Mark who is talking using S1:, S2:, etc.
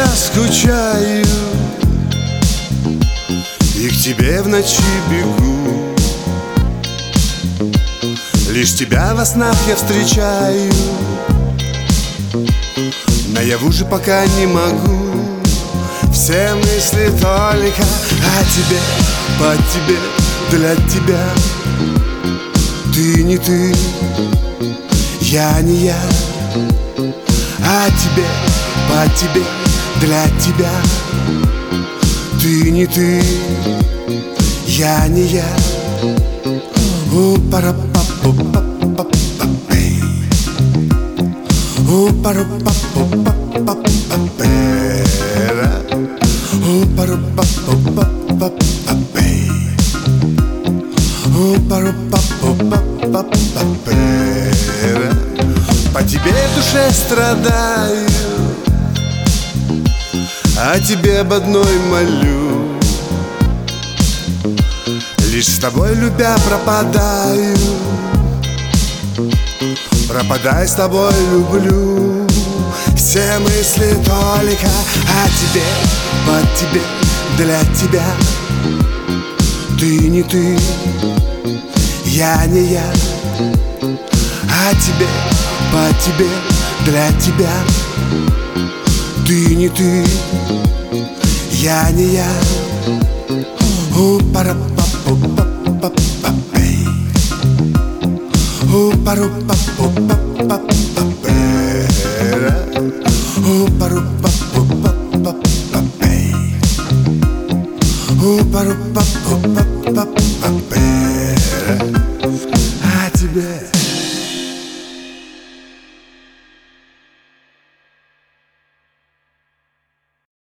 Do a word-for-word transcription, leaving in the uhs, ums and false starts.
S1: скучаю и к тебе в ночи бегу. Лишь тебя во снах я встречаю, наяву же пока не могу. Все мысли только о тебе, по тебе, для тебя. Ты не ты, я не я. О тебе, по тебе, для тебя. Ты не ты, я не я. У пара па пу па па па пей. У пару па пу па па па пера. У пару па пу па па па пей. У пару па пу па па па пера. По тебе в душе страдаю, о тебе об одной молю. Лишь с тобой любя пропадаю, пропадай, с тобой люблю. Все мысли только о тебе, по тебе, для тебя. Ты не ты, я не я. О тебе, по тебе, для тебя. Ты не ты, я не я. У пара па пу па па па пей. У пару па пу па па па пера. У пару па пу па па па пей. У пару па пу па па па пера.